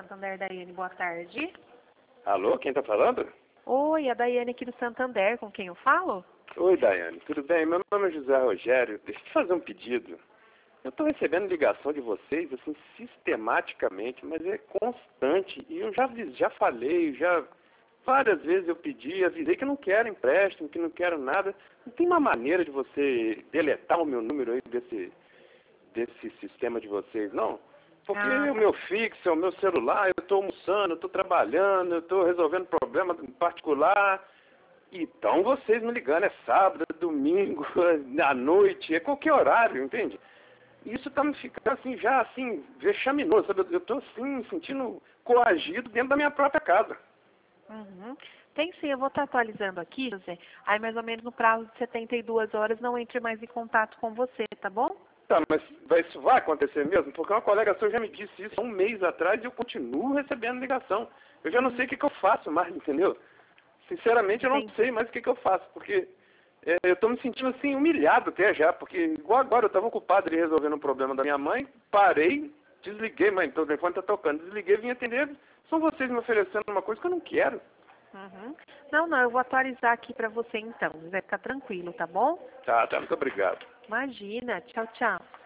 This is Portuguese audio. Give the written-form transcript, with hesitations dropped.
Santander, Daiane, boa tarde. Alô, quem tá falando? Oi, a Daiane aqui do Santander, com quem eu falo? Oi, Daiane, tudo bem? Meu nome é José Rogério. Deixa eu te fazer um pedido. Eu estou recebendo ligação de vocês, assim, sistematicamente, mas é constante. E eu já falei, várias vezes eu pedi, avisei que eu não quero empréstimo, que não quero nada. Não tem uma maneira de você deletar o meu número aí desse sistema de vocês, não? Porque é o meu fixo, é o meu celular, eu estou almoçando, eu estou trabalhando, eu estou resolvendo problema em particular. Então vocês me ligando, é sábado, é domingo, à noite, é qualquer horário, entende? Isso tá me ficando assim, já assim, vexaminoso, sabe? Eu tô assim, me sentindo coagido dentro da minha própria casa. Uhum. Tem sim, eu vou estar atualizando aqui, José. Aí mais ou menos no prazo de 72 horas não entre mais em contato com você, tá bom? Tá, mas isso vai acontecer mesmo? Porque uma colega sua já me disse isso há um mês atrás e eu continuo recebendo ligação. Eu já não sei o que eu faço mais, entendeu? Sinceramente, eu não sei mais o que eu faço, porque eu estou me sentindo assim, humilhado até já, porque igual agora eu estava ocupado de resolvendo um problema da minha mãe, parei, desliguei, mãe, o telefone está tocando, desliguei, vim atender, são vocês me oferecendo uma coisa que eu não quero. Uhum. Não, eu vou atualizar aqui pra você então, José, ficar tranquilo, tá bom? Tá, muito obrigado. Imagina, tchau, tchau.